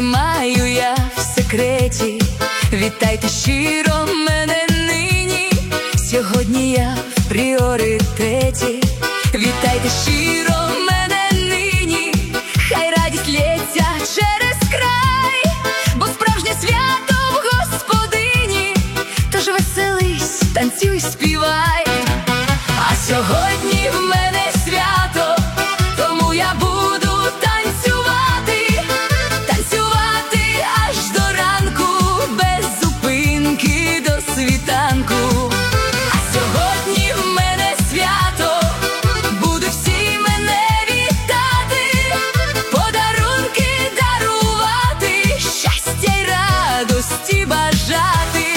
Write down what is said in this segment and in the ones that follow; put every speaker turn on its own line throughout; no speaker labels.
тримаю я в секреті. Вітайте щиро мене нині, сьогодні я в пріоритеті. Вітайте щиро мене нині, хай радість лється через край, бо справжнє свято в Господині, тож веселись, танцюй, співай. А сьогодні в мене свято, тому я буду танцювати, танцювати аж до ранку, без зупинки до світанку. А сьогодні в мене свято, будуть всі мене вітати, подарунки дарувати, щастя й радості бажати.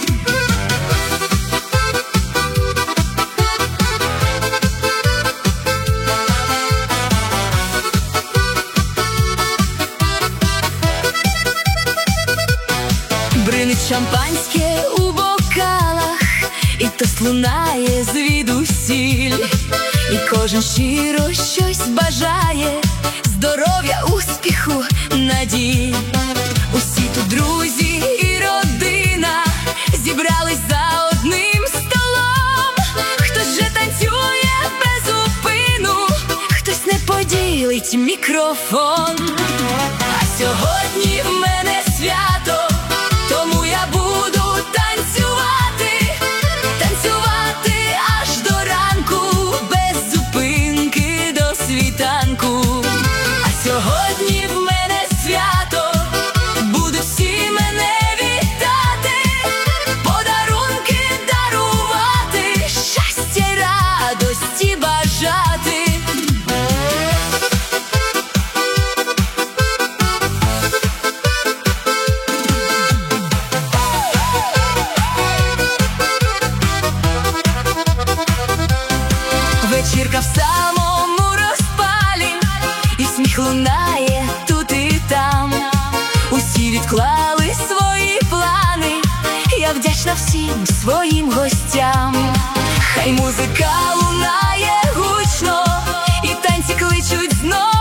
Бринить шампанське у бокалах, і тост лунає звідусіль, і кожен щиро щось бажає, здоров'я, успіху, надій. Усі тут друзі і родина зібрались за одним столом. Хтось же танцює без зупину, хтось не поділить мікрофон. А сьогодні в мене свято, тому я буду танцювати, танцювати аж до ранку, без зупинки до світанку. А сьогодні в мене свято, будуть всі мене вітати, подарунки дарувати, щастя й радості бажати. Вечірка в самому розпалі, і сміх лунає тут і там. Усі відклали свої плани, я вдячна всім своїм гостям. Хай музика лунає гучно, і танці кличуть знов.